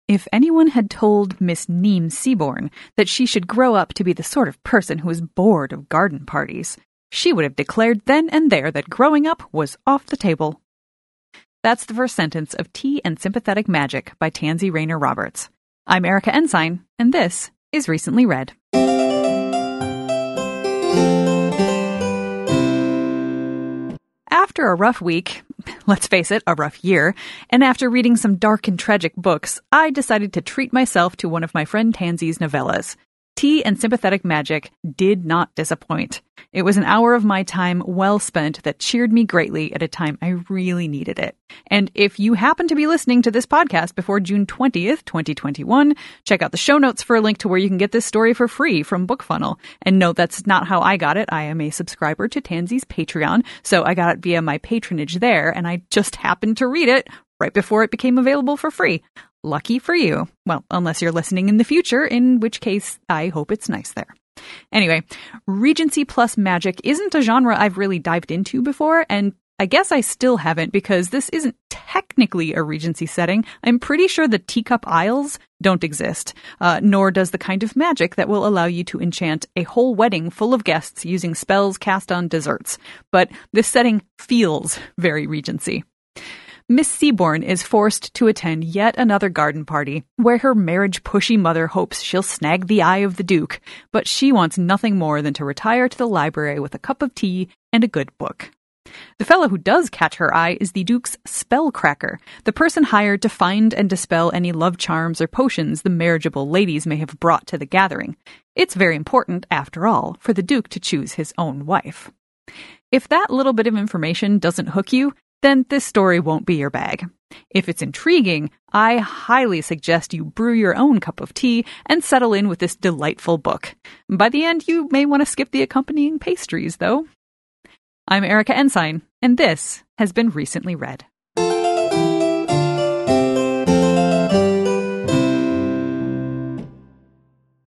If anyone had told Miss Neem Seaborn that she should grow up to be the sort of person who is bored of garden parties, she would have declared then and there that growing up was off the table. That's the first sentence of Tea and Sympathetic Magic by Tansy Rayner Roberts. I'm Erica Ensign, and this is Recently Read. After a rough week, let's face it, a rough year, and after reading some dark and tragic books, I decided to treat myself to one of my friend Tansy's novellas. Tea and Sympathetic Magic did not disappoint. It was an hour of my time well spent that cheered me greatly at a time I really needed it. And if you happen to be listening to this podcast before June 20th, 2021, check out the show notes for a link to where you can get this story for free from BookFunnel. And note, that's not how I got it. I am a subscriber to Tansy's Patreon, so I got it via my patronage there, and I just happened to read it right before it became available for free. Lucky for you. Well, unless you're listening in the future, in which case I hope it's nice there. Anyway, Regency plus magic isn't a genre I've really dived into before, and I guess I still haven't because this isn't technically a Regency setting. I'm pretty sure the Teacup Isles don't exist, nor does the kind of magic that will allow you to enchant a whole wedding full of guests using spells cast on desserts. But this setting feels very Regency. Miss Seaborn is forced to attend yet another garden party, where her marriage-pushy mother hopes she'll snag the eye of the Duke, but she wants nothing more than to retire to the library with a cup of tea and a good book. The fellow who does catch her eye is the Duke's spellcracker, the person hired to find and dispel any love charms or potions the marriageable ladies may have brought to the gathering. It's very important, after all, for the Duke to choose his own wife. If that little bit of information doesn't hook you, then this story won't be your bag. If it's intriguing, I highly suggest you brew your own cup of tea and settle in with this delightful book. By the end, you may want to skip the accompanying pastries, though. I'm Erica Ensign, and this has been Recently Read.